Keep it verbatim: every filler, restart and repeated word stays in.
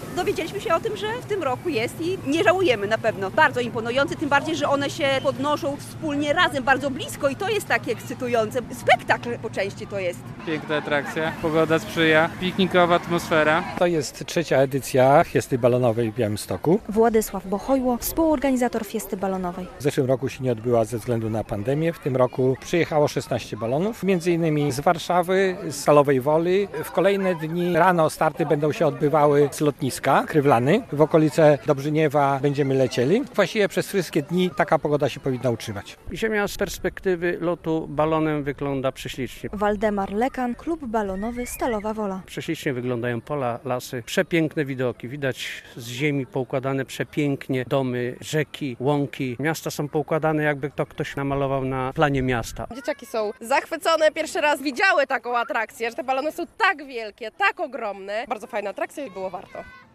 dowiedzieliśmy się o tym, że w tym roku jest i nie żałujemy na pewno. Bardzo imponujący, tym bardziej, że one się podnoszą wspólnie razem, bardzo blisko i to jest takie ekscytujące. Spektakl po części to jest. Piękna atrakcja, pogoda sprzyja, piknikowa atmosfera. To jest trzecia edycja Fiesty Balonowej w Białymstoku. Władysław Bohojło, współorganizator Fiesty Balonowej. W zeszłym roku się nie odbyła ze względu na pandemię. W tym roku przyjechało szesnaście balonów, między innymi z Warszawy, z Stalowej Woli. W kolejne dni rano starty będą się odbywały z lotniska Krywlany. W okolice Dobrzyniewa będziemy lecieli. Właściwie przez wszystkie dni taka pogoda się powinna utrzymać. Ziemia z perspektywy lotu balonem wygląda prześlicznie. Waldemar Lekan, klub balonowy Stalowa Wola. Prześlicznie wyglądają pola, lasy, przepiękne widoki. Widać z ziemi poukładane przepięknie domy, rzeki, łąki. Miasta są poukładane, jakby to ktoś namalował na planie miasta. Dzieciaki są zachwycone, pierwszy raz widziały taką atrakcję, że te balony są tak wielkie, tak ogromne. Bardzo fajna atrakcja i było warto.